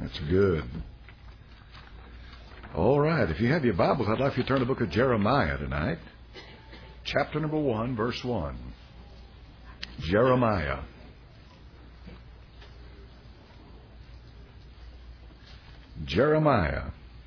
That's good. All right. If you have your Bibles, I'd like you to turn to the book of Jeremiah tonight. Chapter number 1, verse 1. Jeremiah. Jeremiah.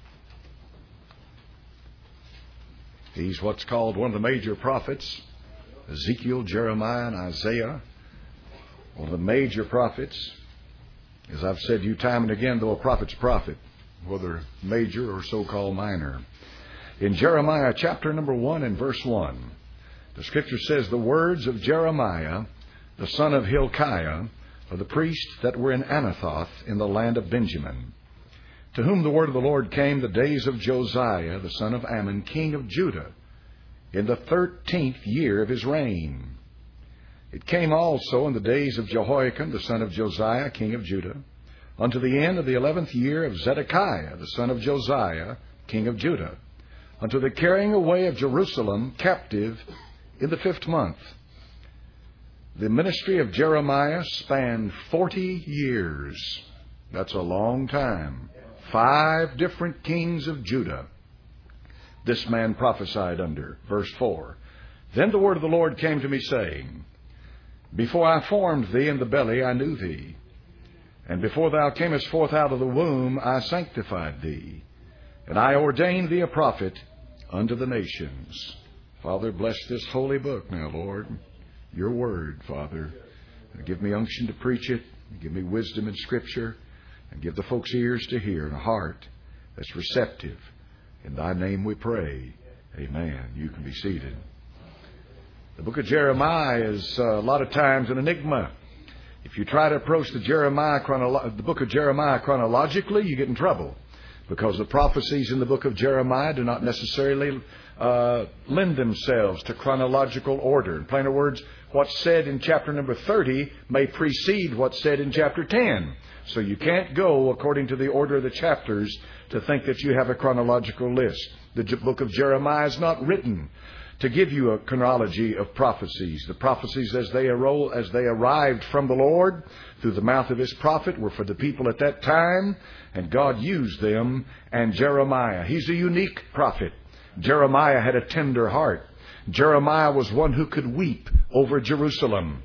He's what's called one of the major prophets. Ezekiel, Jeremiah, and Isaiah. One of the major prophets. As I've said to you time and again, though a prophet's prophet, whether major or so-called minor. In Jeremiah chapter number 1 and verse 1, the Scripture says, the words of Jeremiah, the son of Hilkiah, of the priests that were in Anathoth in the land of Benjamin, to whom the word of the Lord came the days of Josiah, the son of Ammon, king of Judah, in the 13th year of his reign. It came also in the days of Jehoiakim, the son of Josiah, king of Judah, unto the end of the 11th year of Zedekiah, the son of Josiah, king of Judah, unto the carrying away of Jerusalem captive in the 5th month. The ministry of Jeremiah spanned 40 years. That's a long time. 5 different kings of Judah this man prophesied under. Verse 4. Then the word of the Lord came to me, saying, before I formed thee in the belly, I knew thee. And before thou camest forth out of the womb, I sanctified thee. And I ordained thee a prophet unto the nations. Father, bless this holy book now, Lord. Your word, Father. And give me unction to preach it. And give me wisdom in Scripture. And give the folks ears to hear and a heart that's receptive. In thy name we pray. Amen. You can be seated. The book of Jeremiah is a lot of times an enigma. If you try to approach the book of Jeremiah chronologically, you get in trouble, because the prophecies in the book of Jeremiah do not necessarily lend themselves to chronological order. In plainer words, what's said in chapter number 30 may precede what's said in chapter 10. So you can't go according to the order of the chapters to think that you have a chronological list. The book of Jeremiah is not written to give you a chronology of prophecies. The prophecies as they arrived from the Lord through the mouth of His prophet were for the people at that time, and God used them. And Jeremiah, he's a unique prophet. Jeremiah had a tender heart. Jeremiah was one who could weep over Jerusalem.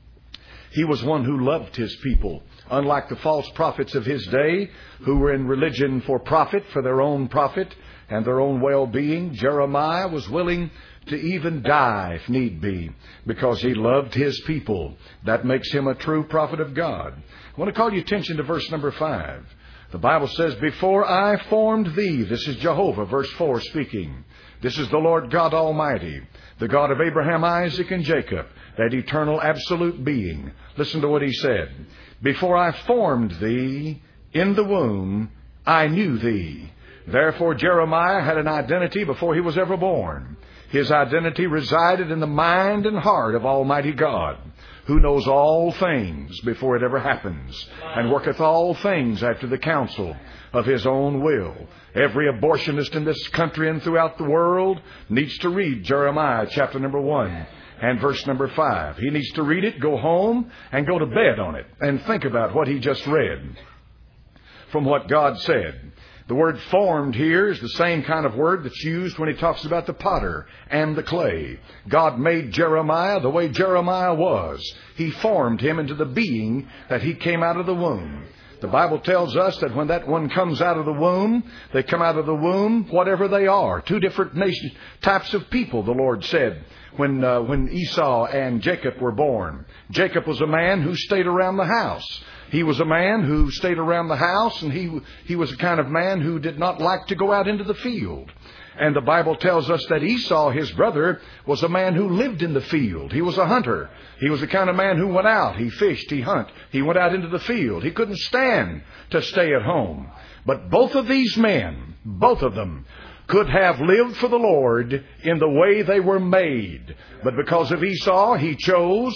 He was one who loved his people. Unlike the false prophets of his day, who were in religion for profit, for their own profit and their own well-being, Jeremiah was willing to even die if need be, because he loved his people. That makes him a true prophet of God. I want to call your attention to verse number 5. The Bible says, before I formed thee, this is Jehovah, verse 4 speaking. This is the Lord God Almighty, the God of Abraham, Isaac, and Jacob, that eternal absolute being. Listen to what He said. Before I formed thee in the womb, I knew thee. Therefore Jeremiah had an identity before he was ever born. His identity resided in the mind and heart of Almighty God, who knows all things before it ever happens, and worketh all things after the counsel of His own will. Every abortionist in this country and throughout the world needs to read Jeremiah chapter number 1 and verse number 5. He needs to read it, go home, and go to bed on it, and think about what he just read from what God said. The word formed here is the same kind of word that's used when He talks about the potter and the clay. God made Jeremiah the way Jeremiah was. He formed him into the being that he came out of the womb. The Bible tells us that when that one comes out of the womb, they come out of the womb whatever they are. 2 different types of people, the Lord said, when Esau and Jacob were born. Jacob was a man who stayed around the house. He was a man who stayed around the house, and he was a kind of man who did not like to go out into the field. And the Bible tells us that Esau, his brother, was a man who lived in the field. He was a hunter. He was the kind of man who went out. He fished, he hunted. He went out into the field. He couldn't stand to stay at home. But both of these men, both of them, could have lived for the Lord in the way they were made. But because of Esau, he chose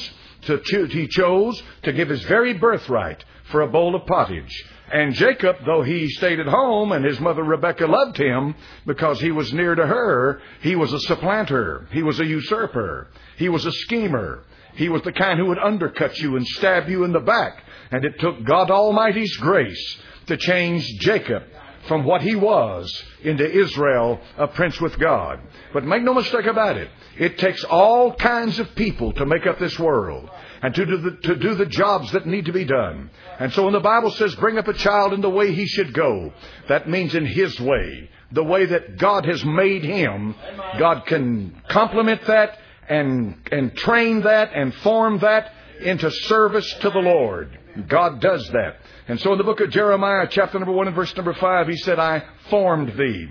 to give his very birthright for a bowl of pottage. And Jacob, though he stayed at home and his mother Rebekah loved him because he was near to her, he was a supplanter. He was a usurper. He was a schemer. He was the kind who would undercut you and stab you in the back. And it took God Almighty's grace to change Jacob from what he was into Israel, a prince with God. But make no mistake about it. It takes all kinds of people to make up this world and to do the jobs that need to be done. And so when the Bible says, bring up a child in the way he should go, that means in his way, the way that God has made him. God can complement that and train that and form that into service to the Lord. God does that. And so in the book of Jeremiah, chapter number 1 and verse number 5, he said, I formed thee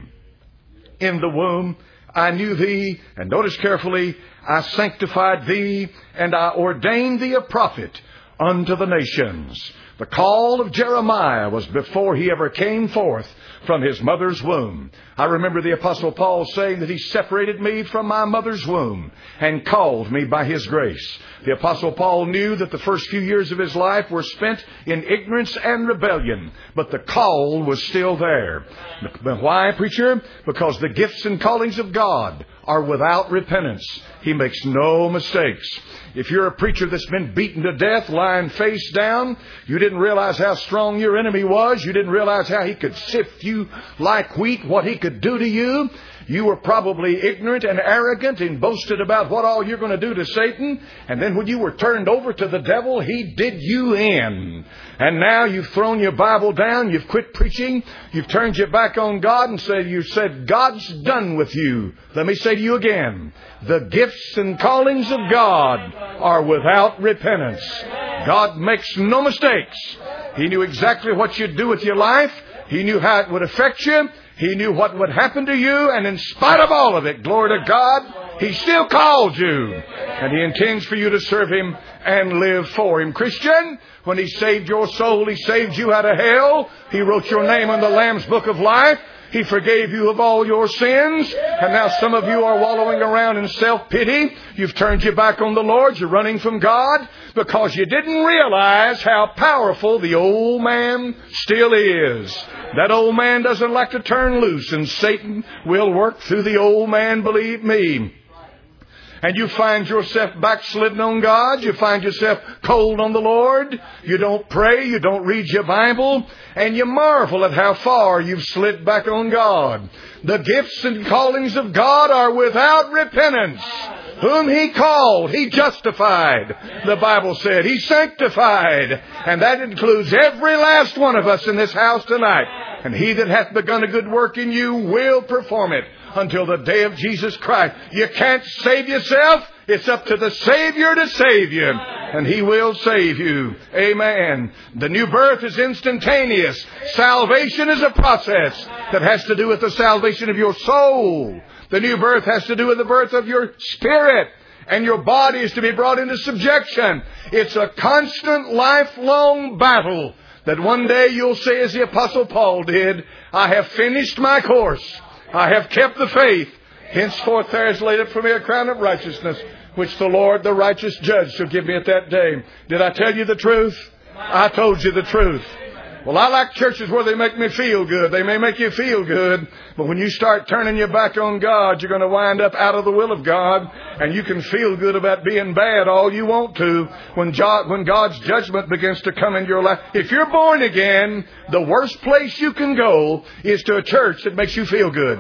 in the womb. I knew thee. And notice carefully, I sanctified thee, and I ordained thee a prophet unto the nations. The call of Jeremiah was before he ever came forth from his mother's womb. I remember the Apostle Paul saying that he separated me from my mother's womb and called me by his grace. The Apostle Paul knew that the first few years of his life were spent in ignorance and rebellion, but the call was still there. Why, preacher? Because the gifts and callings of God are without repentance. He makes no mistakes. If you're a preacher that's been beaten to death, lying face down, you didn't realize how strong your enemy was. You didn't realize how he could sift you like wheat, what he could do to you. You were probably ignorant and arrogant and boasted about what all you're going to do to Satan. And then when you were turned over to the devil, he did you in. And now you've thrown your Bible down. You've quit preaching. You've turned your back on God and said, God's done with you. Let me say to you again, the gifts and callings of God are without repentance. God makes no mistakes. He knew exactly what you'd do with your life. He knew how it would affect you. He knew what would happen to you, and in spite of all of it, glory to God, He still called you. And He intends for you to serve Him and live for Him. Christian, when He saved your soul, He saved you out of hell. He wrote your name in the Lamb's Book of Life. He forgave you of all your sins. And now some of you are wallowing around in self-pity. You've turned your back on the Lord. You're running from God because you didn't realize how powerful the old man still is. That old man doesn't like to turn loose, and Satan will work through the old man, believe me. And you find yourself backslidden on God. You find yourself cold on the Lord. You don't pray. You don't read your Bible. And you marvel at how far you've slid back on God. The gifts and callings of God are without repentance. Whom He called, He justified. The Bible said He sanctified. And that includes every last one of us in this house tonight. And He that hath begun a good work in you will perform it until the day of Jesus Christ. You can't save yourself. It's up to the Savior to save you. And He will save you. Amen. The new birth is instantaneous. Salvation is a process that has to do with the salvation of your soul. The new birth has to do with the birth of your spirit. And your body is to be brought into subjection. It's a constant, lifelong battle that one day you'll say, as the Apostle Paul did, I have finished my course. I have kept the faith. Henceforth there is laid up for me a crown of righteousness, which the Lord, the righteous judge, shall give me at that day. Did I tell you the truth? I told you the truth. Well, I like churches where they make me feel good. They may make you feel good, but when you start turning your back on God, you're going to wind up out of the will of God, and you can feel good about being bad all you want to when God's judgment begins to come in your life. If you're born again, the worst place you can go is to a church that makes you feel good.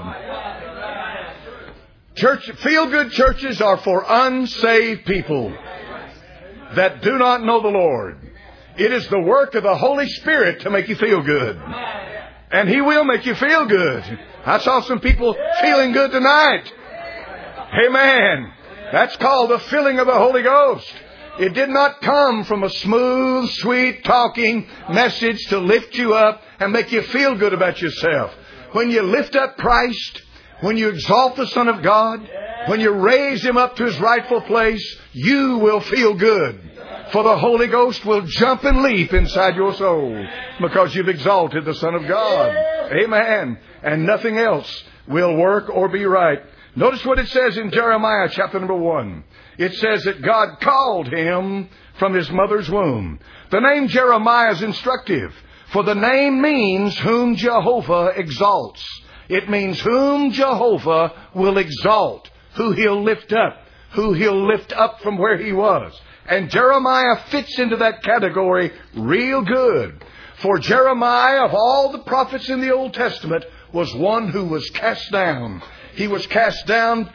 Feel-good churches are for unsaved people that do not know the Lord. It is the work of the Holy Spirit to make you feel good. And He will make you feel good. I saw some people feeling good tonight. Amen. That's called the filling of the Holy Ghost. It did not come from a smooth, sweet talking message to lift you up and make you feel good about yourself. When you lift up Christ, when you exalt the Son of God, when you raise Him up to His rightful place, you will feel good. For the Holy Ghost will jump and leap inside your soul because you've exalted the Son of God. Amen. And nothing else will work or be right. Notice what it says in Jeremiah chapter number 1. It says that God called him from his mother's womb. The name Jeremiah is instructive, for the name means whom Jehovah exalts. It means whom Jehovah will exalt, who He'll lift up, who He'll lift up from where he was. And Jeremiah fits into that category real good. For Jeremiah, of all the prophets in the Old Testament, was one who was cast down. He was cast down,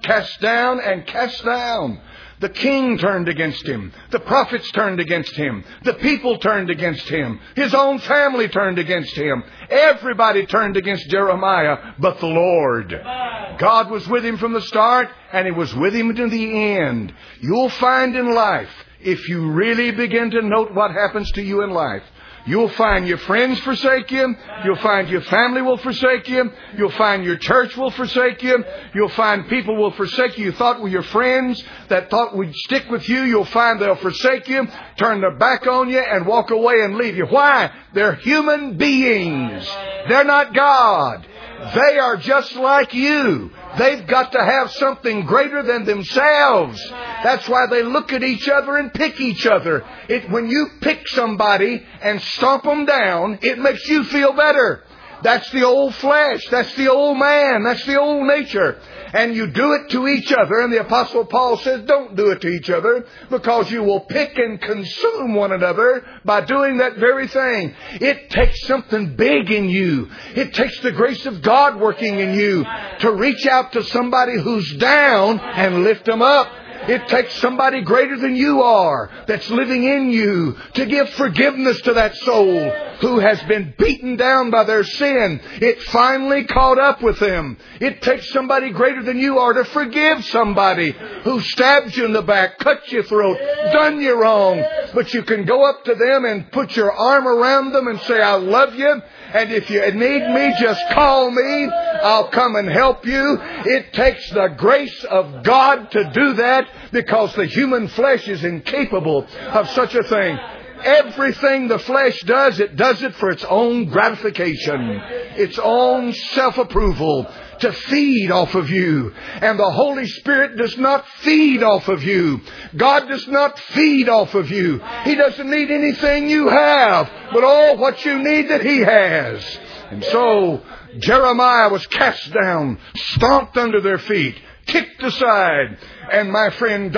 and cast down. The king turned against him. The prophets turned against him. The people turned against him. His own family turned against him. Everybody turned against Jeremiah but the Lord. God was with him from the start, and He was with him to the end. You'll find in life, if you really begin to note what happens to you in life, you'll find your friends forsake you. You'll find your family will forsake you. You'll find your church will forsake you. You'll find people will forsake you. You thought were your friends that thought would stick with you. You'll find they'll forsake you, turn their back on you, and walk away and leave you. Why? They're human beings. They're not God. They are just like you. They've got to have something greater than themselves. That's why they look at each other and pick each other. When you pick somebody and stomp them down, it makes you feel better. That's the old flesh. That's the old man. That's the old nature. And you do it to each other. And the Apostle Paul says, don't do it to each other, because you will pick and consume one another by doing that very thing. It takes something big in you. It takes the grace of God working in you to reach out to somebody who's down and lift them up. It takes somebody greater than you are that's living in you to give forgiveness to that soul who has been beaten down by their sin. It finally caught up with them. It takes somebody greater than you are to forgive somebody who stabbed you in the back, cut your throat, done you wrong. But you can go up to them and put your arm around them and say, I love you. And if you need me, just call me. I'll come and help you. It takes the grace of God to do that, because the human flesh is incapable of such a thing. Everything the flesh does, it does it for its own gratification, its own self-approval, to feed off of you. And the Holy Spirit does not feed off of you. God does not feed off of you. He doesn't need anything you have, but all what you need that He has. And so Jeremiah was cast down, stomped under their feet, kicked aside. And my friend,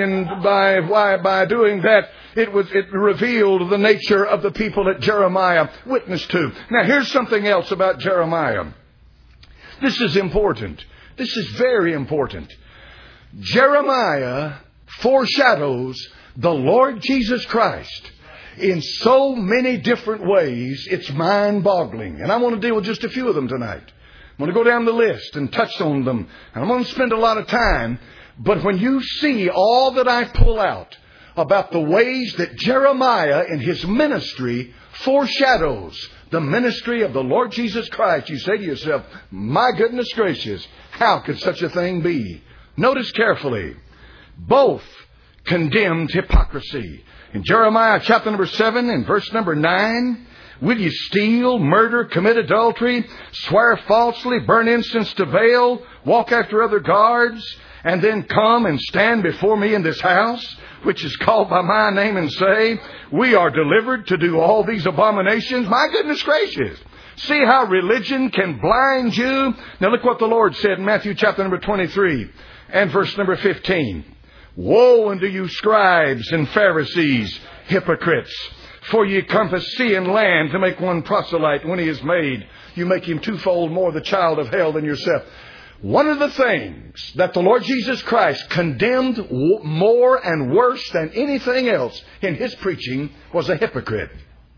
by doing that, it revealed the nature of the people that Jeremiah witnessed to. Now here's something else about Jeremiah. This is important. This is very important. Jeremiah foreshadows the Lord Jesus Christ in so many different ways, it's mind-boggling. And I want to deal with just a few of them tonight. I'm going to go down the list and touch on them. And I'm going to spend a lot of time. But when you see all that I pull out about the ways that Jeremiah in his ministry foreshadows the ministry of the Lord Jesus Christ, you say to yourself, my goodness gracious, how could such a thing be? Notice carefully. Both condemned hypocrisy. In Jeremiah chapter number 7 and verse number 9, will you steal, murder, commit adultery, swear falsely, burn incense to Baal, walk after other gods, and then come and stand before me in this house, which is called by my name, and say, we are delivered to do all these abominations? My goodness gracious. See how religion can blind you? Now look what the Lord said in Matthew chapter number 23 and verse number 15. Woe unto you, scribes and Pharisees, hypocrites! For ye compass sea and land to make one proselyte. When he is made, you make him twofold more the child of hell than yourself. One of the things that the Lord Jesus Christ condemned more and worse than anything else in His preaching was a hypocrite.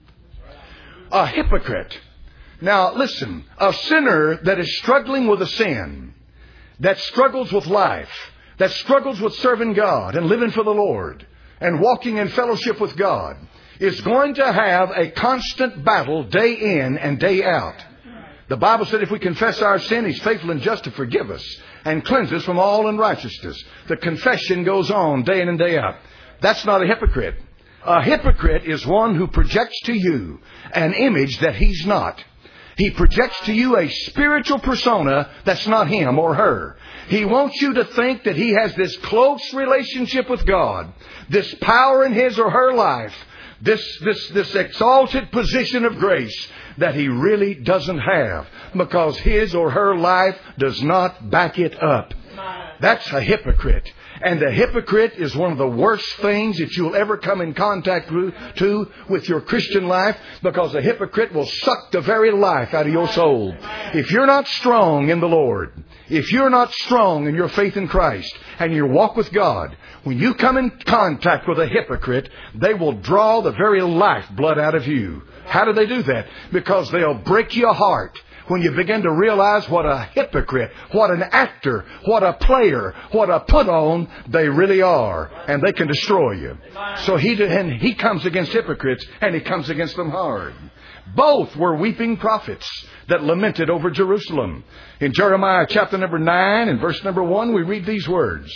A hypocrite. Now listen, a sinner that is struggling with a sin, that struggles with life, that struggles with serving God and living for the Lord and walking in fellowship with God, is going to have a constant battle day in and day out. The Bible said if we confess our sin, He's faithful and just to forgive us and cleanse us from all unrighteousness. The confession goes on day in and day out. That's not a hypocrite. A hypocrite is one who projects to you an image that he's not. He projects to you a spiritual persona that's not him or her. He wants you to think that he has this close relationship with God, this power in his or her life, this exalted position of grace that he really doesn't have, because his or her life does not back it up. That's a hypocrite. And a hypocrite is one of the worst things that you'll ever come in contact with your Christian life, because a hypocrite will suck the very life out of your soul. If you're not strong in the Lord, if you're not strong in your faith in Christ and your walk with God, when you come in contact with a hypocrite, they will draw the very lifeblood out of you. How do they do that? Because they'll break your heart when you begin to realize what a hypocrite, what an actor, what a player, what a put-on they really are. And they can destroy you. So he comes against hypocrites, and he comes against them hard. Both were weeping prophets that lamented over Jerusalem. In Jeremiah chapter number 9 and verse number 1, we read these words.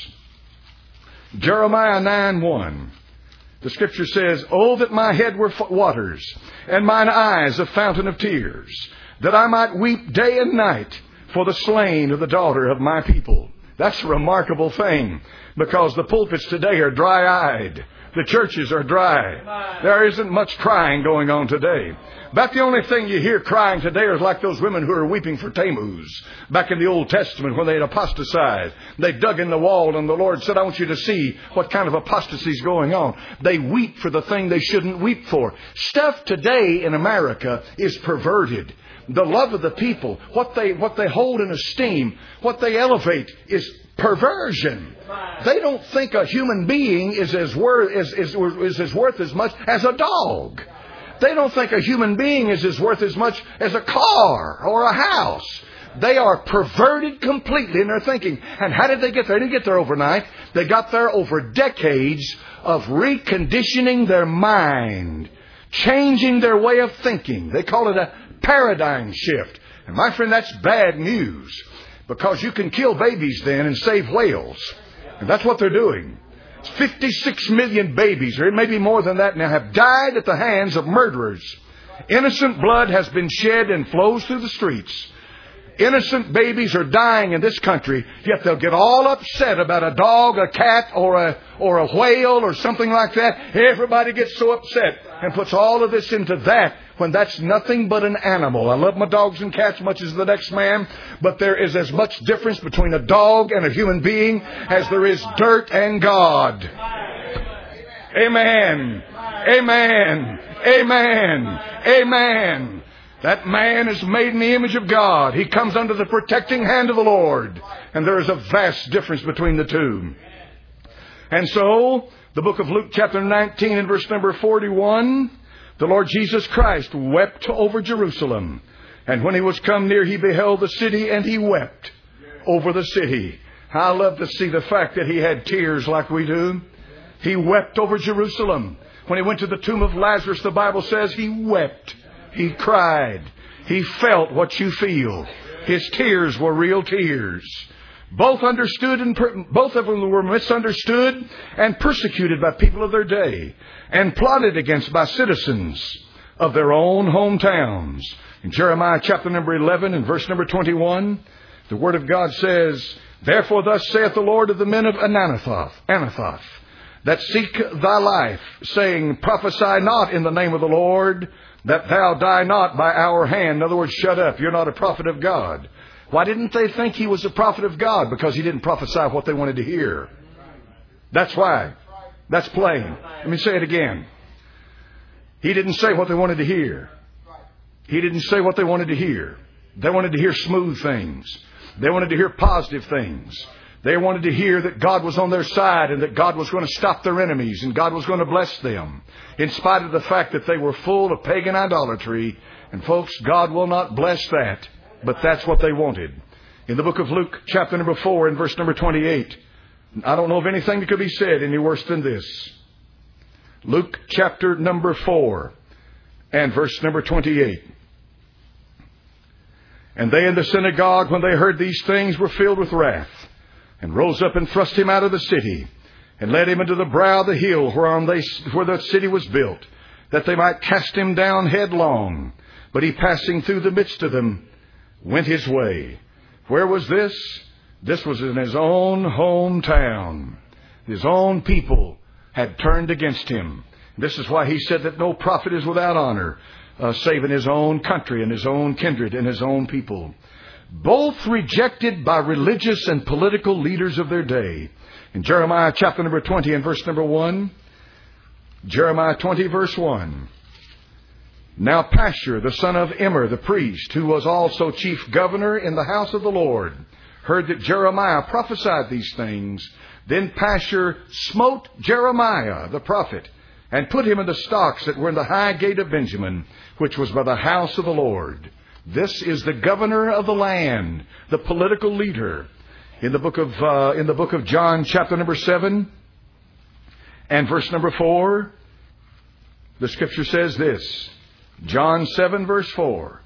Jeremiah 9:1. The Scripture says, "Oh, that my head were waters, and mine eyes a fountain of tears, that I might weep day and night for the slain of the daughter of my people." That's a remarkable thing, because the pulpits today are dry-eyed. The churches are dry. There isn't much crying going on today. About the only thing you hear crying today is like those women who are weeping for Tammuz back in the Old Testament when they had apostatized. They dug in the wall, and the Lord said, "I want you to see what kind of apostasy is going on." They weep for the thing they shouldn't weep for. Stuff today in America is perverted. The love of the people, what they hold in esteem, what they elevate is perversion. They don't think a human being is as worth as much as a dog. They don't think a human being is as worth as much as a car or a house. They are perverted completely in their thinking. And how did they get there? They didn't get there overnight. They got there over decades of reconditioning their mind, changing their way of thinking. They call it a paradigm shift. And my friend, that's bad news, because you can kill babies then and save whales. And that's what they're doing. 56 million babies, or maybe more than that now, have died at the hands of murderers. Innocent blood has been shed and flows through the streets. Innocent babies are dying in this country, yet they'll get all upset about a dog, a cat, or a whale or something like that. Everybody gets so upset and puts all of this into that, when that's nothing but an animal. I love my dogs and cats much as the next man, but there is as much difference between a dog and a human being as there is dirt and God. Amen. Amen. Amen. Amen. That man is made in the image of God. He comes under the protecting hand of the Lord. And there is a vast difference between the two. And so, the book of Luke chapter 19 and verse number 41, the Lord Jesus Christ wept over Jerusalem. And when he was come near, he beheld the city, and he wept over the city. I love to see the fact that he had tears like we do. He wept over Jerusalem. When he went to the tomb of Lazarus, the Bible says he wept. He cried. He felt what you feel. His tears were real tears. Both understood, and both of them were misunderstood and persecuted by people of their day, and plotted against by citizens of their own hometowns. In Jeremiah chapter number 11 and verse number 21, the Word of God says, "Therefore thus saith the Lord of the men of Anathoth, that seek thy life, saying, Prophesy not in the name of the Lord, that thou die not by our hand." In other words, shut up. You're not a prophet of God. Why didn't they think he was a prophet of God? Because he didn't prophesy what they wanted to hear. That's why. That's plain. Let me say it again. He didn't say what they wanted to hear. He didn't say what they wanted to hear. They wanted to hear smooth things. They wanted to hear positive things. They wanted to hear that God was on their side, and that God was going to stop their enemies, and God was going to bless them, in spite of the fact that they were full of pagan idolatry. And folks, God will not bless that. But that's what they wanted. In the book of Luke, chapter number 4 and verse number 28, I don't know of anything that could be said any worse than this. Luke chapter number 4 and verse number 28. "And they in the synagogue, when they heard these things, were filled with wrath, and rose up and thrust him out of the city, and led him into the brow of the hill where the city was built, that they might cast him down headlong. But he, passing through the midst of them, went his way." Where was this? This was in his own hometown. His own people had turned against him. This is why he said that no prophet is without honor, save in his own country and his own kindred and his own people. both rejected by religious and political leaders of their day. In Jeremiah chapter number 20 and verse number 1, Jeremiah 20 verse 1. Now Pashur, the son of Immer, the priest, who was also chief governor in the house of the Lord, heard that Jeremiah prophesied these things. Then Pashur smote Jeremiah, the prophet, and put him in the stocks that were in the high gate of Benjamin, which was by the house of the Lord. This is the governor of the land, the political leader. In the book of John, chapter number 7 and verse number 4, the Scripture says this. John 7 verse 4.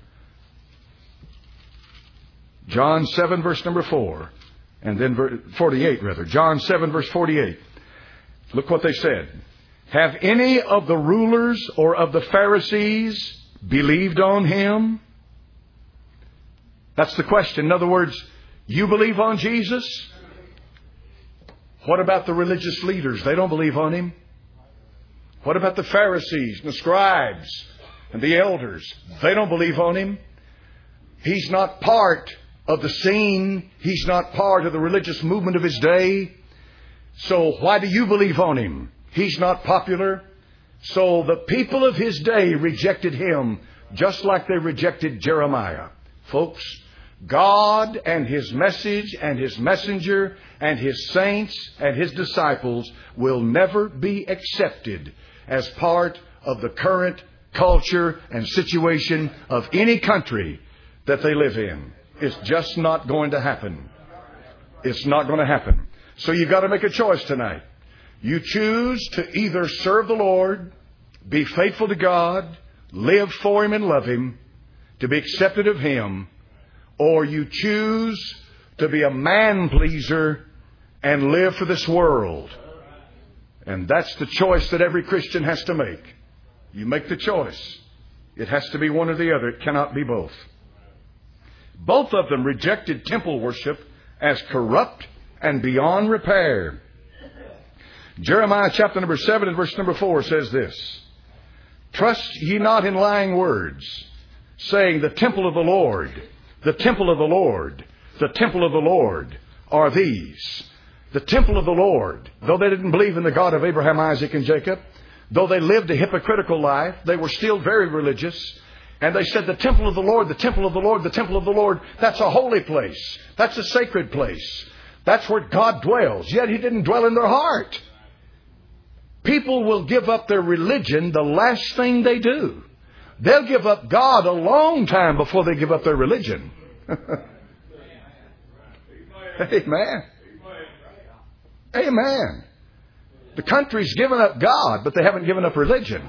John 7 verse number 4. And then 48 rather. John 7 verse 48. Look what they said. Have any of the rulers or of the Pharisees believed on him? That's the question. In other words, you believe on Jesus? What about the religious leaders? They don't believe on him. What about the Pharisees and the scribes and the elders? They don't believe on him. He's not part of the scene. He's not part of the religious movement of his day. So why do you believe on him? He's not popular. So the people of his day rejected him just like they rejected Jeremiah. Folks, God and his message and his messenger and his saints and his disciples will never be accepted as part of the current culture and situation of any country that they live in. It's just not going to happen. It's not going to happen. So you've got to make a choice tonight. You choose to either serve the Lord, be faithful to God, live for him and love him, to be accepted of him, or you choose to be a man-pleaser and live for this world. And that's the choice that every Christian has to make. You make the choice. It has to be one or the other. It cannot be both. Both of them rejected temple worship as corrupt and beyond repair. Jeremiah chapter number 7 and verse number 4 says this. Trust ye not in lying words, saying, the temple of the Lord, the temple of the Lord, the temple of the Lord are these. The temple of the Lord, though they didn't believe in the God of Abraham, Isaac, and Jacob, though they lived a hypocritical life, they were still very religious. And they said, the temple of the Lord, the temple of the Lord, the temple of the Lord, that's a holy place. That's a sacred place. That's where God dwells. Yet he didn't dwell in their heart. People will give up their religion the last thing they do. They'll give up God a long time before they give up their religion. Amen. Amen. The country's given up God, but they haven't given up religion.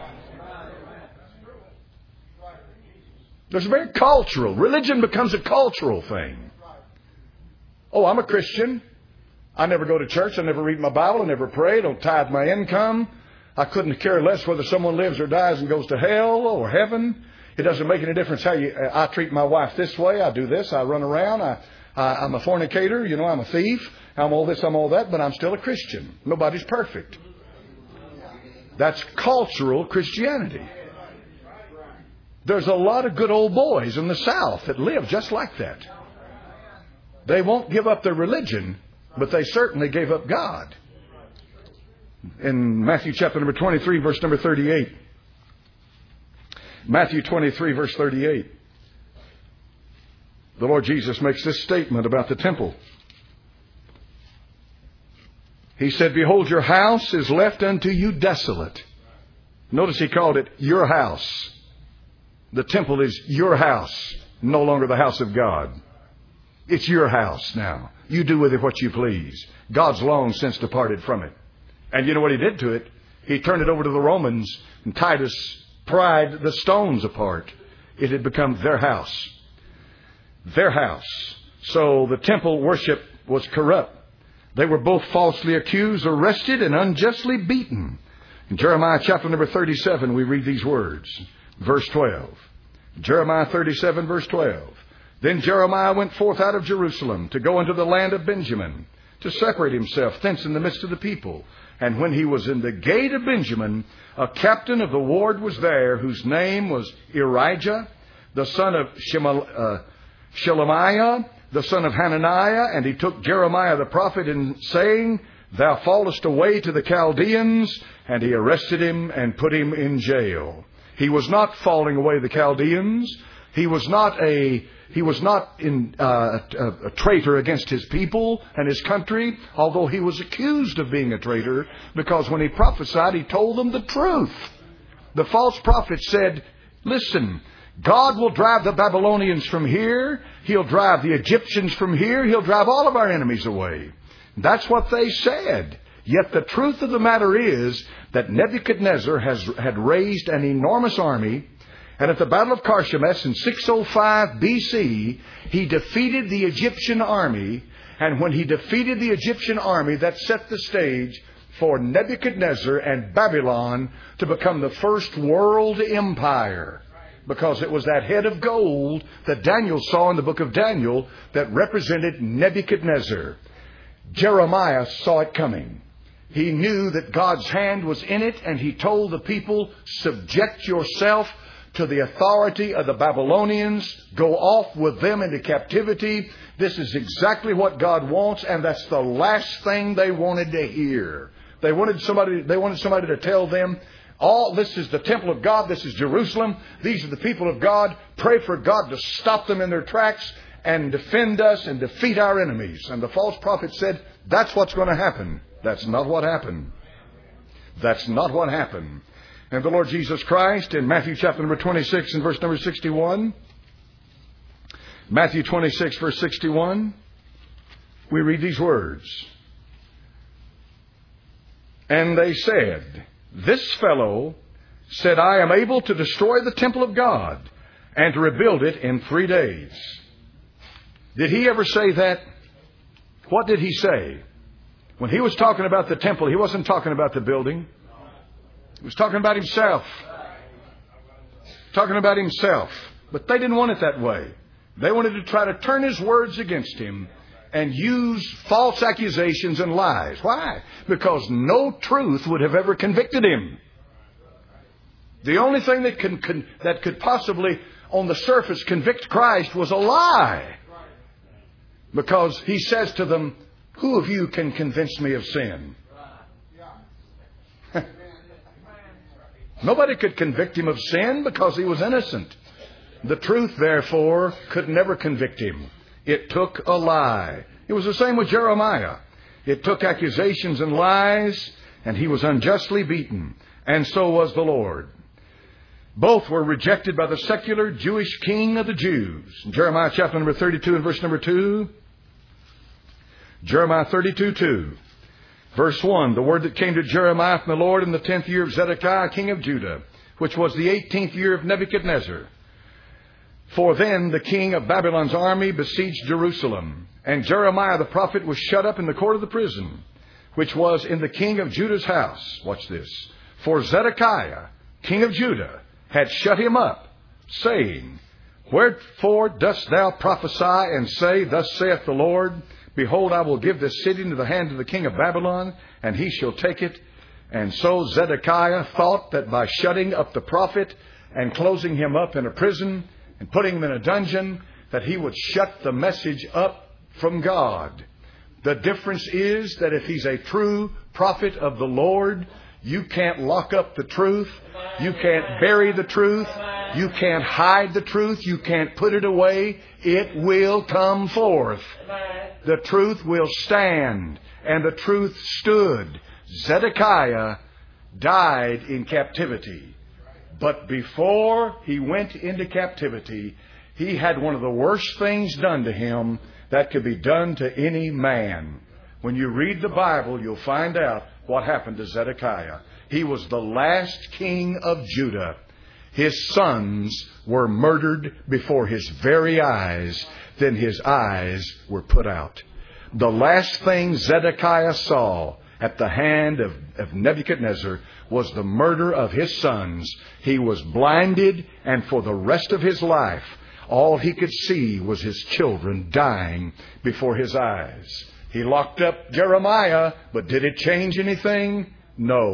There's very cultural. Religion becomes a cultural thing. Oh, I'm a Christian. I never go to church. I never read my Bible. I never pray. I don't tithe my income. I couldn't care less whether someone lives or dies and goes to hell or heaven. It doesn't make any difference how I treat my wife this way. I do this. I run around. I'm a fornicator. You know, I'm a thief. I'm all this, I'm all that. But I'm still a Christian. Nobody's perfect. That's cultural Christianity. There's a lot of good old boys in the South that live just like that. They won't give up their religion, but they certainly gave up God. In Matthew chapter number 23, verse number 38. Matthew 23, verse 38. The Lord Jesus makes this statement about the temple. He said, behold, your house is left unto you desolate. Notice he called it your house. The temple is your house, no longer the house of God. It's your house now. You do with it what you please. God's long since departed from it. And you know what he did to it? He turned it over to the Romans, and Titus pried the stones apart. It had become their house. Their house. So the temple worship was corrupt. They were both falsely accused, arrested, and unjustly beaten. In Jeremiah chapter number 37, we read these words. Verse 12. Jeremiah 37, verse 12. Then Jeremiah went forth out of Jerusalem to go into the land of Benjamin, to separate himself thence in the midst of the people. And when he was in the gate of Benjamin, a captain of the ward was there, whose name was Irijah, the son of Shelemiah, the son of Hananiah, and he took Jeremiah the prophet in saying, Thou fallest away to the Chaldeans, and he arrested him and put him in jail. He was not falling away to the Chaldeans. He was not a traitor against his people and his country, although he was accused of being a traitor, because when he prophesied, he told them the truth. The false prophet said, listen, God will drive the Babylonians from here. He'll drive the Egyptians from here. He'll drive all of our enemies away. That's what they said. Yet the truth of the matter is that Nebuchadnezzar had raised an enormous army, and at the Battle of Carchemish in 605 BC, he defeated the Egyptian army. And when he defeated the Egyptian army, that set the stage for Nebuchadnezzar and Babylon to become the first world empire. Because it was that head of gold that Daniel saw in the book of Daniel that represented Nebuchadnezzar. Jeremiah saw it coming. He knew that God's hand was in it, and he told the people, subject yourself to the authority of the Babylonians. Go off with them into captivity. This is exactly what God wants, and that's the last thing they wanted to hear. They wanted somebody to tell them, this is the temple of God. This is Jerusalem. These are the people of God. Pray for God to stop them in their tracks and defend us and defeat our enemies. And the false prophet said, that's what's going to happen. That's not what happened. That's not what happened. And the Lord Jesus Christ in Matthew chapter number 26 and verse number 61. Matthew 26 verse 61. We read these words. And they said, This fellow said, I am able to destroy the temple of God and to rebuild it in 3 days. Did he ever say that? What did he say? When he was talking about the temple, he wasn't talking about the building. He was talking about himself. Talking about himself. But they didn't want it that way. They wanted to try to turn his words against him and use false accusations and lies. Why? Because no truth would have ever convicted him. The only thing that could possibly, on the surface, convict Christ was a lie. Because he says to them, who of you can convince me of sin? Nobody could convict him of sin because he was innocent. The truth, therefore, could never convict him. It took a lie. It was the same with Jeremiah. It took accusations and lies, and he was unjustly beaten. And so was the Lord. Both were rejected by the secular Jewish king of the Jews. Jeremiah chapter number 32 and verse number 2. Jeremiah 32:2. Verse 1, the word that came to Jeremiah from the Lord in the 10th year of Zedekiah, king of Judah, which was the 18th year of Nebuchadnezzar. For then the king of Babylon's army besieged Jerusalem, and Jeremiah the prophet was shut up in the court of the prison, which was in the king of Judah's house. Watch this. For Zedekiah, king of Judah, had shut him up, saying, Wherefore dost thou prophesy and say, Thus saith the Lord, Behold, I will give this city into the hand of the king of Babylon, and he shall take it. And so Zedekiah thought that by shutting up the prophet and closing him up in a prison and putting him in a dungeon, that he would shut the message up from God. The difference is that if he's a true prophet of the Lord, you can't lock up the truth. You can't bury the truth. You can't hide the truth. You can't put it away. It will come forth. The truth will stand. And the truth stood. Zedekiah died in captivity. But before he went into captivity, he had one of the worst things done to him that could be done to any man. When you read the Bible, you'll find out what happened to Zedekiah. He was the last king of Judah. His sons were murdered before his very eyes. Then his eyes were put out. The last thing Zedekiah saw at the hand of Nebuchadnezzar was the murder of his sons. He was blinded, and for the rest of his life, all he could see was his children dying before his eyes. He locked up Jeremiah, but did it change anything? No.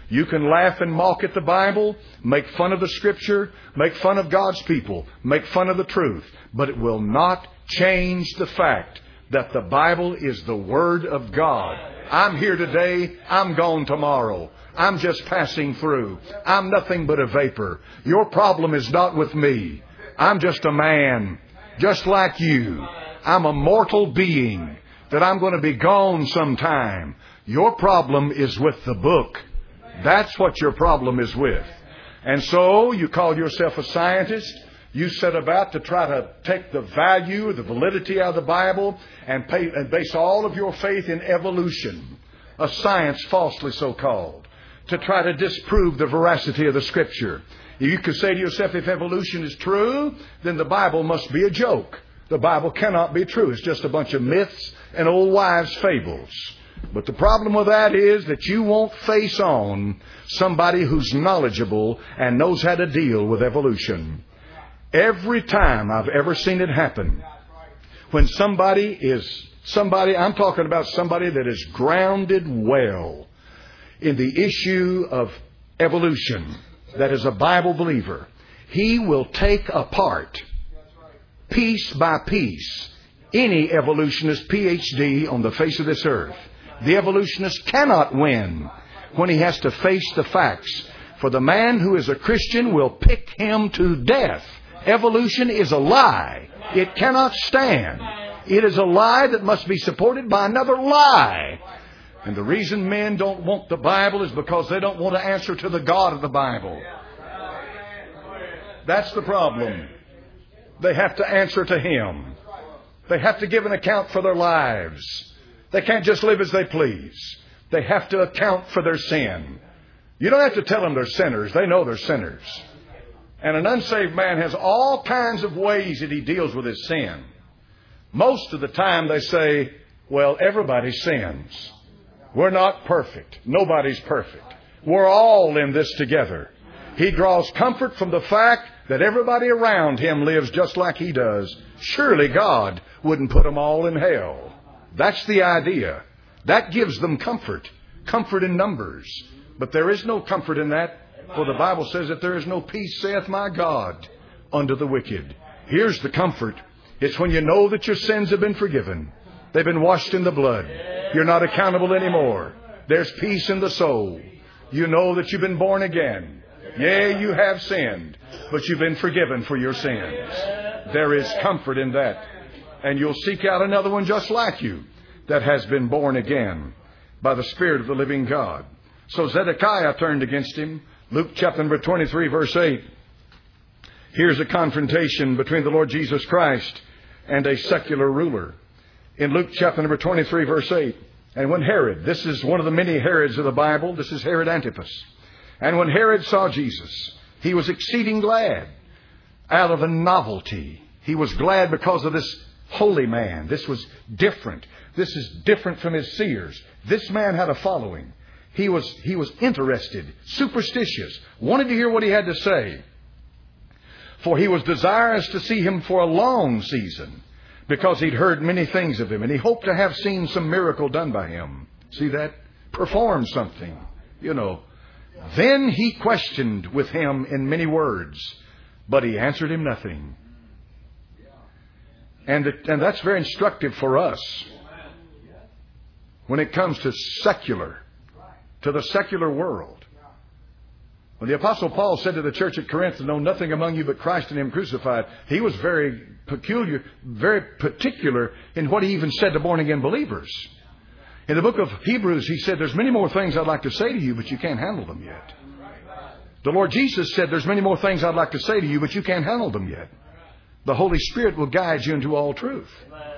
You can laugh and mock at the Bible, make fun of the Scripture, make fun of God's people, make fun of the truth, but it will not change the fact that the Bible is the Word of God. I'm here today, I'm gone tomorrow. I'm just passing through. I'm nothing but a vapor. Your problem is not with me. I'm just a man, just like you. I'm a mortal being that I'm going to be gone sometime. Your problem is with the book. That's what your problem is with. And so you call yourself a scientist. You set about to try to take the value, the validity out of the Bible and base all of your faith in evolution, a science falsely so called, to try to disprove the veracity of the Scripture. You could say to yourself, if evolution is true, then the Bible must be a joke. The Bible cannot be true. It's just a bunch of myths and old wives' fables. But the problem with that is that you won't face on somebody who's knowledgeable and knows how to deal with evolution. Every time I've ever seen it happen, when I'm talking about somebody that is grounded well in the issue of evolution, that is a Bible believer, he will take apart, piece by piece, any evolutionist PhD on the face of this earth. The evolutionist cannot win when he has to face the facts. For the man who is a Christian will pick him to death. Evolution is a lie. It cannot stand. It is a lie that must be supported by another lie. And the reason men don't want the Bible is because they don't want to answer to the God of the Bible. That's the problem. They have to answer to Him. They have to give an account for their lives. They can't just live as they please. They have to account for their sin. You don't have to tell them they're sinners. They know they're sinners. And an unsaved man has all kinds of ways that he deals with his sin. Most of the time they say, well, everybody sins. We're not perfect. Nobody's perfect. We're all in this together. He draws comfort from the fact that everybody around him lives just like he does. Surely God wouldn't put them all in hell. That's the idea. That gives them comfort. Comfort in numbers. But there is no comfort in that. For the Bible says that there is no peace, saith my God, unto the wicked. Here's the comfort. It's when you know that your sins have been forgiven. They've been washed in the blood. You're not accountable anymore. There's peace in the soul. You know that you've been born again. Yea, you have sinned, but you've been forgiven for your sins. There is comfort in that. And you'll seek out another one just like you that has been born again by the Spirit of the living God. So Zedekiah turned against him. Luke chapter number 23, verse 8. Here's a confrontation between the Lord Jesus Christ and a secular ruler. In Luke chapter number 23, verse 8. And when Herod, this is one of the many Herods of the Bible, this is Herod Antipas. And when Herod saw Jesus, he was exceeding glad out of a novelty. He was glad because of this holy man. This was different. This is different from his seers. This man had a following. He was interested, superstitious, wanted to hear what he had to say. For he was desirous to see him for a long season, because he'd heard many things of him, and he hoped to have seen some miracle done by him. See that? Perform something, you know. Then he questioned with him in many words, but he answered him nothing. And that's very instructive for us when it comes to the secular world. When the Apostle Paul said to the church at Corinth, know nothing among you but Christ and Him crucified, he was very particular in what he even said to born-again believers. In the book of Hebrews, he said, there's many more things I'd like to say to you, but you can't handle them yet. The Lord Jesus said, there's many more things I'd like to say to you, but you can't handle them yet. The Holy Spirit will guide you into all truth.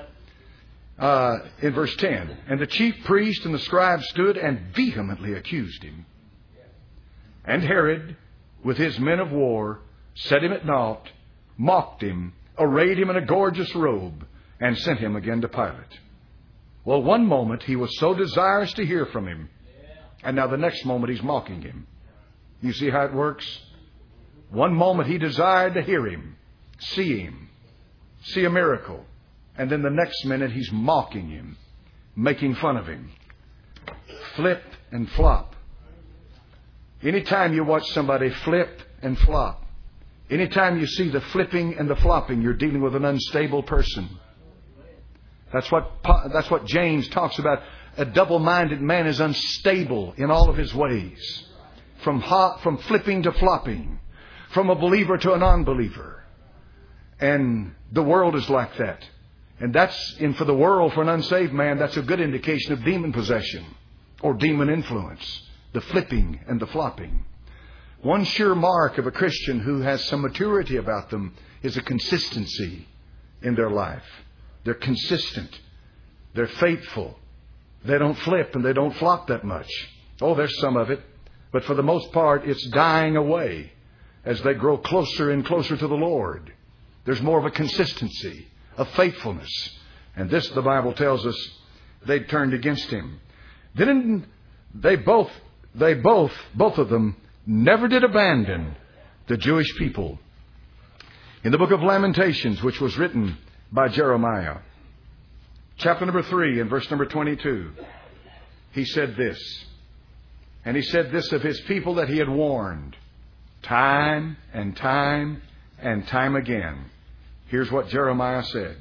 In verse 10, and the chief priest and the scribe stood and vehemently accused him. And Herod, with his men of war, set him at naught, mocked him, arrayed him in a gorgeous robe, and sent him again to Pilate. Well, one moment he was so desirous to hear from him, and now the next moment he's mocking him. You see how it works? One moment he desired to hear him, see a miracle. And then the next minute he's mocking him, making fun of him. Flip and flop. Anytime you watch somebody flip and flop, anytime you see the flipping and the flopping, you're dealing with an unstable person. That's what James talks about. A double-minded man is unstable in all of his ways. From flipping to flopping. From a believer to an unbeliever. And the world is like that. And for the world, for an unsaved man, that's a good indication of demon possession or demon influence. The flipping and the flopping. One sure mark of a Christian who has some maturity about them is a consistency in their life. They're consistent. They're faithful. They don't flip and they don't flop that much. Oh, there's some of it. But for the most part, it's dying away as they grow closer and closer to the Lord. There's more of a consistency, of faithfulness. And this, the Bible tells us, they turned against Him. Then they both of them never did abandon the Jewish people. In the book of Lamentations, which was written by Jeremiah, chapter number 3 and verse number 22, he said this. And he said this of his people that he had warned time and time and time again. Here's what Jeremiah said.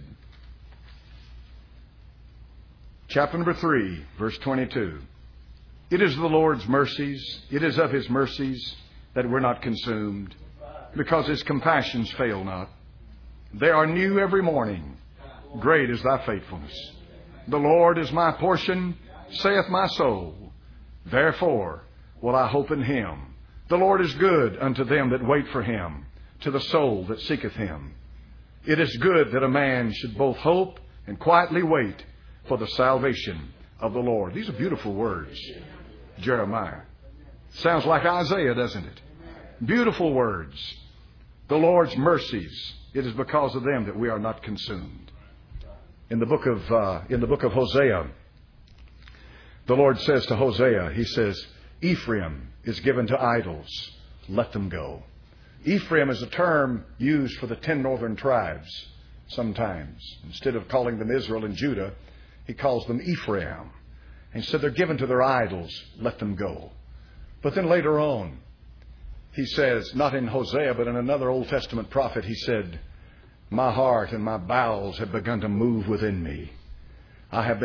Chapter number 3, verse 22. It is the Lord's mercies, it is of His mercies that we're not consumed, because His compassions fail not. They are new every morning. Great is thy faithfulness. The Lord is my portion, saith my soul. Therefore will I hope in Him. The Lord is good unto them that wait for Him, to the soul that seeketh Him. It is good that a man should both hope and quietly wait for the salvation of the Lord. These are beautiful words, Jeremiah. Sounds like Isaiah, doesn't it? Beautiful words. The Lord's mercies, it is because of them that we are not consumed. In the book of Hosea, the Lord says to Hosea, He says, Ephraim is given to idols. Let them go. Ephraim is a term used for the 10 northern tribes sometimes. Instead of calling them Israel and Judah, He calls them Ephraim. And so they're given to their idols. Let them go. But then later on, He says, not in Hosea, but in another Old Testament prophet, He said, my heart and my bowels have begun to move within me. I have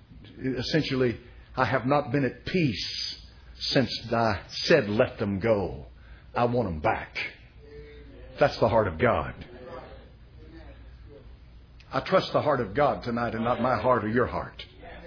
not been at peace since I said, let them go. I want them back. That's the heart of God. I trust the heart of God tonight and not my heart or your heart.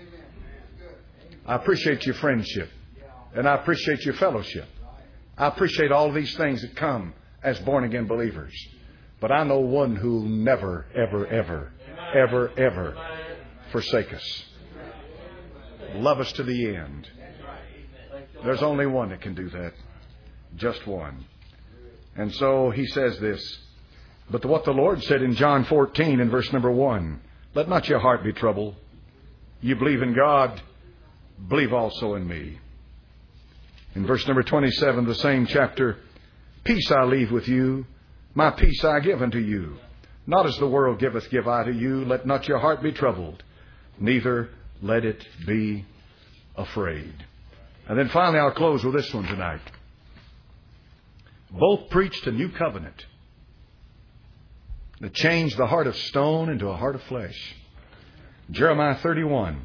I appreciate your friendship. And I appreciate your fellowship. I appreciate all these things that come as born-again believers. But I know one who will never, ever, ever, ever, ever forsake us. Love us to the end. There's only one that can do that. Just one. And so He says this. But what the Lord said in John 14 in verse number 1, let not your heart be troubled. You believe in God, believe also in me. In verse number 27, the same chapter, peace I leave with you, my peace I give unto you. Not as the world giveth, give I to you. Let not your heart be troubled, neither let it be afraid. And then finally, I'll close with this one tonight. Both preached a new covenant that changed the heart of stone into a heart of flesh. Jeremiah 31.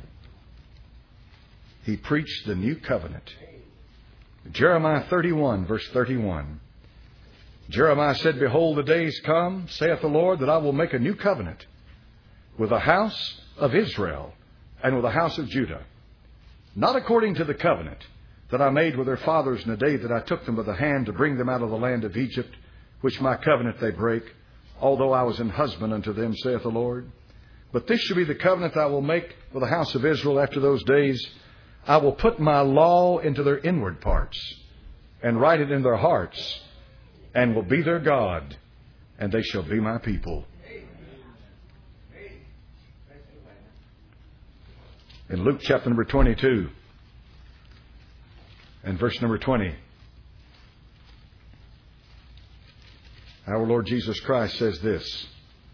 He preached the new covenant. Jeremiah 31, verse 31. Jeremiah said, behold, the days come, saith the Lord, that I will make a new covenant with the house of Israel and with the house of Judah. Not according to the covenant that I made with their fathers in the day that I took them by the hand to bring them out of the land of Egypt, which my covenant they break, although I was an husband unto them, saith the Lord. But this shall be the covenant I will make with the house of Israel after those days. I will put my law into their inward parts and write it in their hearts, and will be their God, and they shall be my people. In Luke chapter number 22 and verse number 20, our Lord Jesus Christ says this,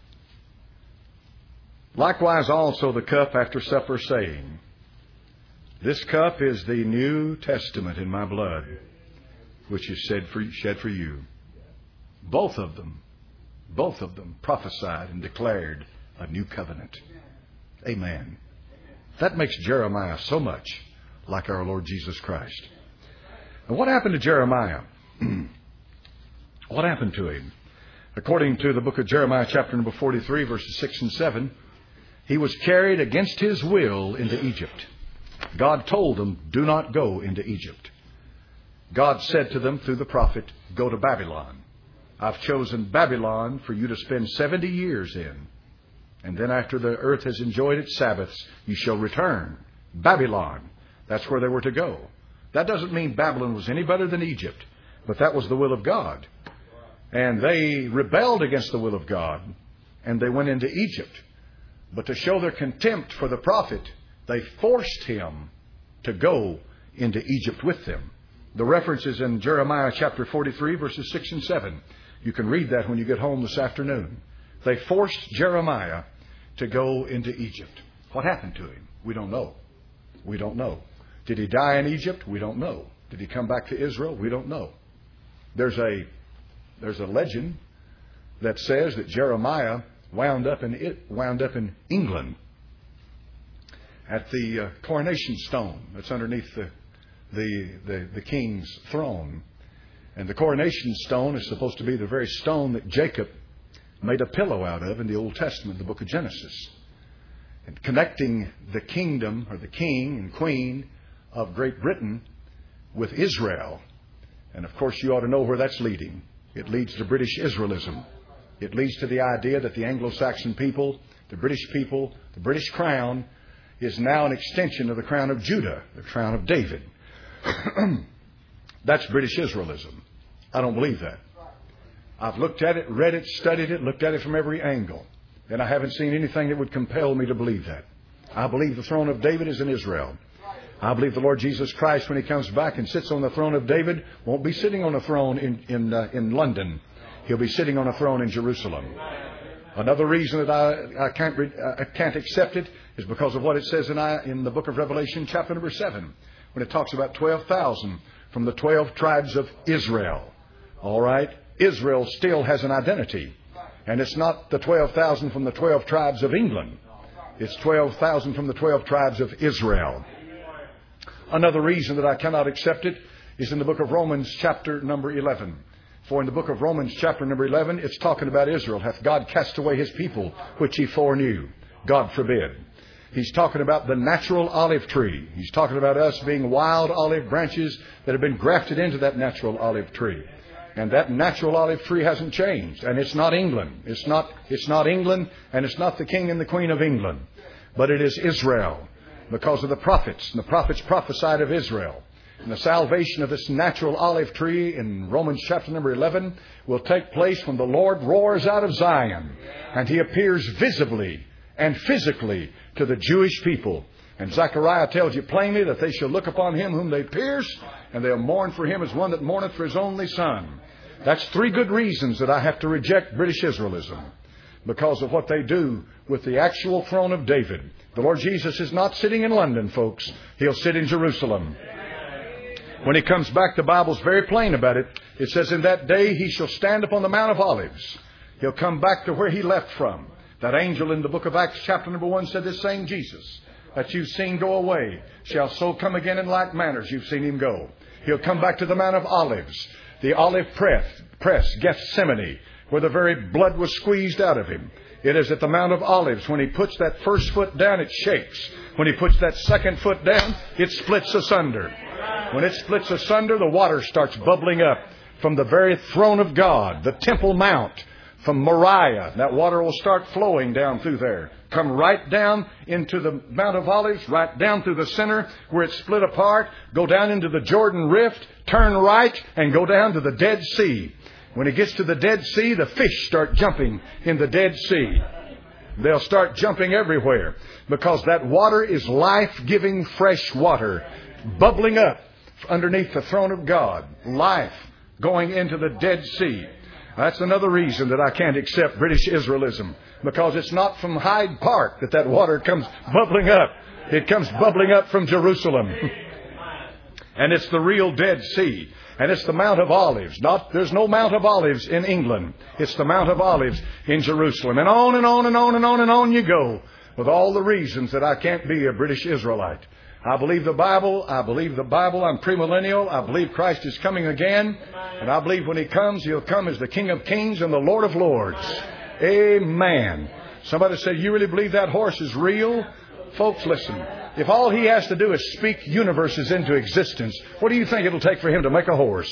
likewise also the cup after supper, saying, this cup is the New Testament in my blood. which is shed for you. Both of them prophesied and declared a new covenant. Amen. That makes Jeremiah so much like our Lord Jesus Christ. And what happened to Jeremiah? What happened to him? According to the book of Jeremiah, chapter number 43, verses 6 and 7, he was carried against his will into Egypt. God told them, do not go into Egypt. God said to them through the prophet, go to Babylon. I've chosen Babylon for you to spend 70 years in. And then after the earth has enjoyed its Sabbaths, you shall return. Babylon. That's where they were to go. That doesn't mean Babylon was any better than Egypt, but that was the will of God. And they rebelled against the will of God, and they went into Egypt. But to show their contempt for the prophet, they forced him to go into Egypt with them. The reference is in Jeremiah chapter 43, verses 6 and 7. You can read that when you get home this afternoon. They forced Jeremiah to go into Egypt. What happened to him? We don't know. We don't know. Did he die in Egypt? We don't know. Did he come back to Israel? We don't know. There's a legend that says that Jeremiah wound up in England at the coronation stone that's underneath the king's throne. And the coronation stone is supposed to be the very stone that Jacob made a pillow out of in the Old Testament, the book of Genesis. And connecting the kingdom, or the king and queen of Great Britain with Israel. And of course you ought to know where that's leading. It leads to British Israelism. It leads to the idea that the Anglo-Saxon people, the British crown, is now an extension of the crown of Judah, the crown of David. That's British Israelism. I don't believe that. I've looked at it, read it, studied it, looked at it from every angle. And I haven't seen anything that would compel me to believe that. I believe the throne of David is in Israel. I believe the Lord Jesus Christ, when He comes back and sits on the throne of David, won't be sitting on a throne in London. He'll be sitting on a throne in Jerusalem. Another reason that I can't accept it is because of what it says in the book of Revelation, chapter number 7, when it talks about 12,000 from the 12 tribes of Israel. All right? Israel still has an identity. And it's not the 12,000 from the 12 tribes of England. It's 12,000 from the 12 tribes of Israel. Another reason that I cannot accept it is in the book of Romans, chapter number 11. For in the book of Romans, chapter number 11, it's talking about Israel. Hath God cast away His people, which He foreknew? God forbid. He's talking about the natural olive tree. He's talking about us being wild olive branches that have been grafted into that natural olive tree. And that natural olive tree hasn't changed. And it's not England. It's not England, and it's not the king and the queen of England. But it is Israel, because of the prophets. And the prophets prophesied of Israel. And the salvation of this natural olive tree in Romans chapter number 11 will take place when the Lord roars out of Zion. And He appears visibly and physically to the Jewish people. And Zechariah tells you plainly that they shall look upon Him whom they pierce, and they'll mourn for Him as one that mourneth for his only son. That's 3 good reasons that I have to reject British Israelism. Because of what they do with the actual throne of David. The Lord Jesus is not sitting in London, folks. He'll sit in Jerusalem. When He comes back, the Bible's very plain about it. It says, in that day He shall stand upon the Mount of Olives. He'll come back to where He left from. That angel in the book of Acts chapter number 1 said, this same Jesus that you've seen go away shall so come again in like manner as you've seen Him go. He'll come back to the Mount of Olives, the olive press, Gethsemane, where the very blood was squeezed out of Him. It is at the Mount of Olives. When He puts that first foot down, it shakes. When He puts that second foot down, it splits asunder. When it splits asunder, the water starts bubbling up from the very throne of God, the Temple Mount, from Moriah. That water will start flowing down through there. Come right down into the Mount of Olives, right down through the center where it's split apart. Go down into the Jordan Rift, turn right, and go down to the Dead Sea. When it gets to the Dead Sea, the fish start jumping in the Dead Sea. They'll start jumping everywhere because that water is life-giving fresh water bubbling up underneath the throne of God. Life going into the Dead Sea. That's another reason that I can't accept British Israelism, because it's not from Hyde Park that water comes bubbling up. It comes bubbling up from Jerusalem. And it's the real Dead Sea. And it's the Mount of Olives. There's no Mount of Olives in England. It's the Mount of Olives in Jerusalem. And on and on and on and on and on you go with all the reasons that I can't be a British Israelite. I believe the Bible. I believe the Bible. I'm premillennial. I believe Christ is coming again. And I believe when He comes, He'll come as the King of Kings and the Lord of Lords. Amen. Somebody said, you really believe that horse is real? Folks, listen. If all he has to do is speak universes into existence, what do you think it'll take for him to make a horse?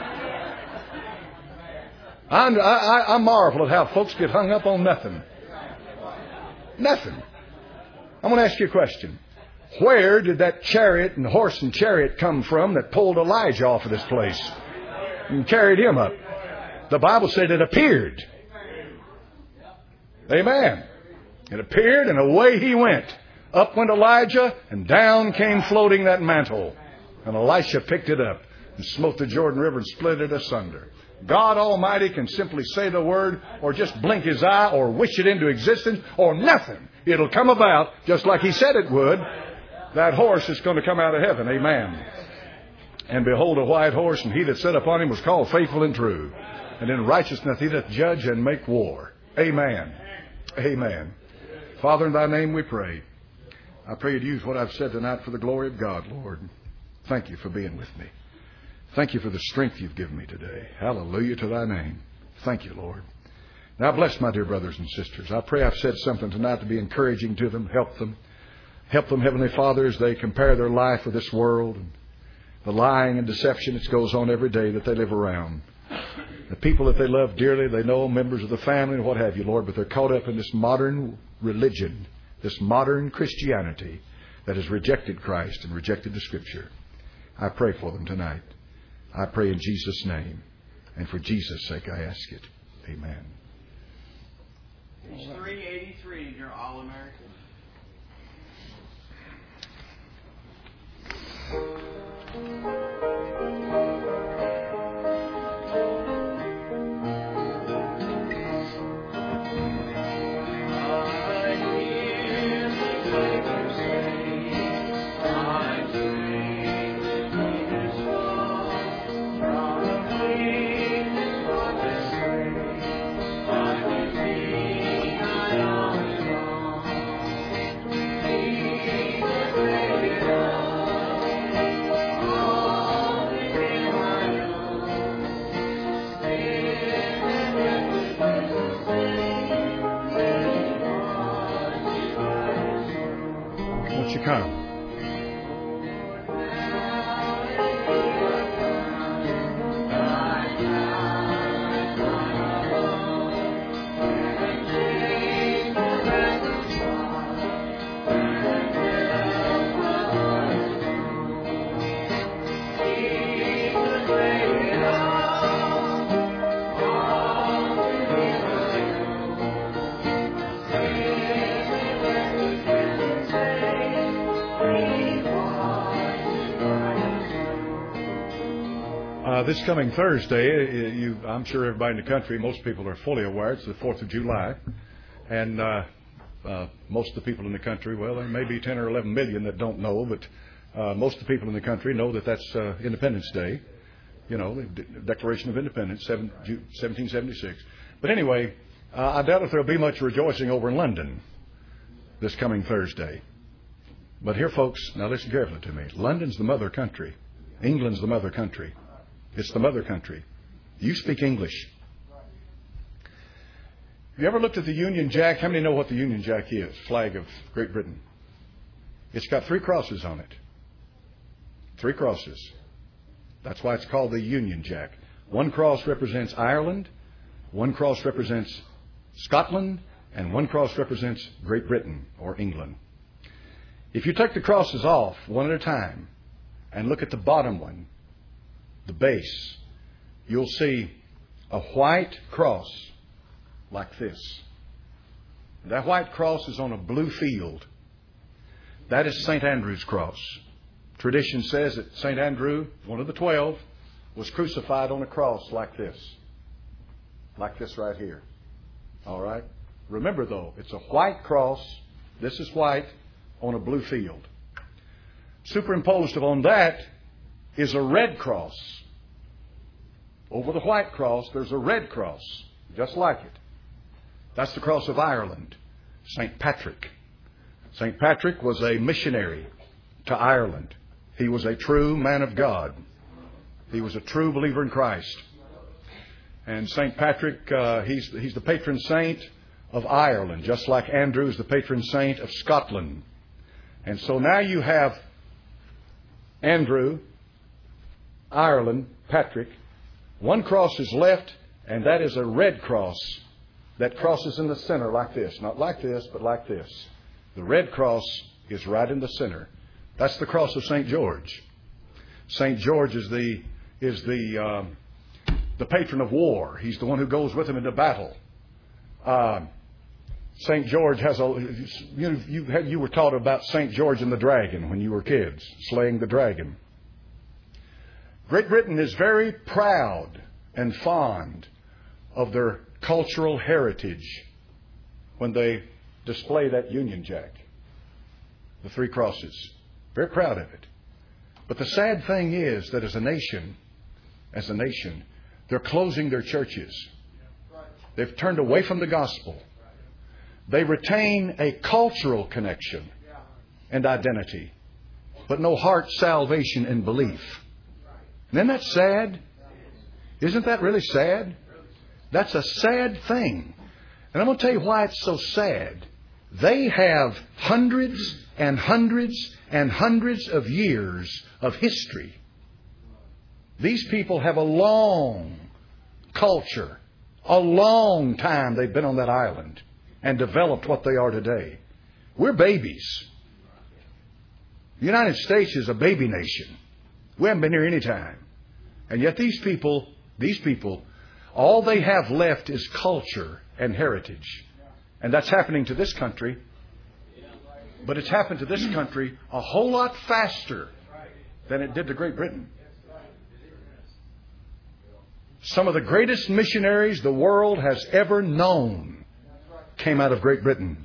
I marvel at how folks get hung up on nothing. Nothing. I'm going to ask you a question. Where did that chariot and horse and chariot come from that pulled Elijah off of this place and carried him up? The Bible said it appeared. Amen. It appeared and away he went. Up went Elijah and down came floating that mantle. And Elisha picked it up and smote the Jordan River and split it asunder. God Almighty can simply say the word or just blink His eye or wish it into existence or nothing. It'll come about just like He said it would. That horse is going to come out of heaven. Amen. And behold, a white horse, and he that sat upon him was called Faithful and True. And in righteousness he doth judge and make war. Amen. Amen. Father, in Thy name we pray. I pray You'd use what I've said tonight for the glory of God, Lord. Thank You for being with me. Thank You for the strength You've given me today. Hallelujah to Thy name. Thank You, Lord. Now bless my dear brothers and sisters. I pray I've said something tonight to be encouraging to them, help them. Help them, Heavenly Father, as they compare their life with this world and the lying and deception that goes on every day that they live around. The people that they love dearly, they know, members of the family and what have you, Lord, but they're caught up in this modern religion, this modern Christianity that has rejected Christ and rejected the Scripture. I pray for them tonight. I pray in Jesus' name. And for Jesus' sake I ask it. Amen. Page 383 of your All-American. This coming Thursday, I'm sure everybody in the country, most people are fully aware, it's the 4th of July. And most of the people in the country, well, there may be 10 or 11 million that don't know, but most of the people in the country know that that's Independence Day. You know, the Declaration of Independence, 1776. But anyway, I doubt if there'll be much rejoicing over in London this coming Thursday. But here, folks, now listen carefully to me. London's the mother country. England's the mother country. It's the mother country. You speak English. Have you ever looked at the Union Jack? How many know what the Union Jack is? Flag of Great Britain. It's got 3 crosses on it. 3 crosses. That's why it's called the Union Jack. 1 cross represents Ireland, 1 cross represents Scotland, and 1 cross represents Great Britain or England. If you take the crosses off one at a time and look at the bottom one, the base, you'll see a white cross like this. That white cross is on a blue field. That is St. Andrew's cross. Tradition says that St. Andrew, one of the 12, was crucified on a cross like this. Like this right here. All right? Remember, though, it's a white cross. This is white on a blue field. Superimposed upon that is a red cross. Over the white cross, there's a red cross, just like it. That's the cross of Ireland, St. Patrick. St. Patrick was a missionary to Ireland. He was a true man of God. He was a true believer in Christ. And St. Patrick, he's the patron saint of Ireland, just like Andrew is the patron saint of Scotland. And so now you have Andrew, Ireland, Patrick. One cross is left, and that is a red cross that crosses in the center like this. Not like this, but like this. The red cross is right in the center. That's the cross of St. George. St. George is the patron of war. He's the one who goes with him into battle. St. George has you were taught about St. George and the dragon when you were kids, slaying the dragon. Great Britain is very proud and fond of their cultural heritage when they display that Union Jack, the three crosses. Very proud of it. But the sad thing is that as a nation, they're closing their churches. They've turned away from the gospel. They retain a cultural connection and identity, but no heart salvation and belief. And isn't that sad? Isn't that really sad? That's a sad thing. And I'm going to tell you why it's so sad. They have hundreds and hundreds and hundreds of years of history. These people have a long culture. A long time they've been on that island and developed what they are today. We're babies. The United States is a baby nation. We haven't been here any time. And yet these people, all they have left is culture and heritage. And that's happening to this country. But it's happened to this country a whole lot faster than it did to Great Britain. Some of the greatest missionaries the world has ever known came out of Great Britain.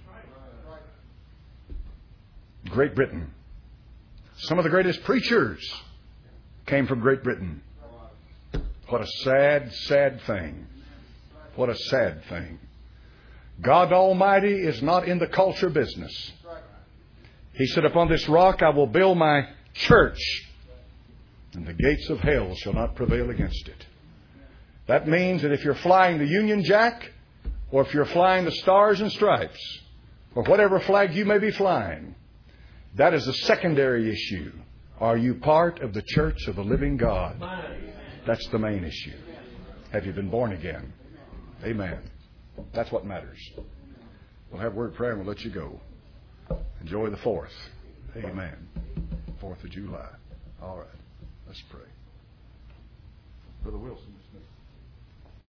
Great Britain. Some of the greatest preachers came from Great Britain. What a sad, sad thing. What a sad thing. God Almighty is not in the culture business. He said, upon this rock I will build my church, and the gates of hell shall not prevail against it. That means that if you're flying the Union Jack, or if you're flying the Stars and Stripes, or whatever flag you may be flying, that is a secondary issue. Are you part of the church of the living God? That's the main issue. Have you been born again? Amen. That's what matters. We'll have a word of prayer and we'll let you go. Enjoy the 4th. Amen. 4th of July. All right. Let's pray. Brother Wilson.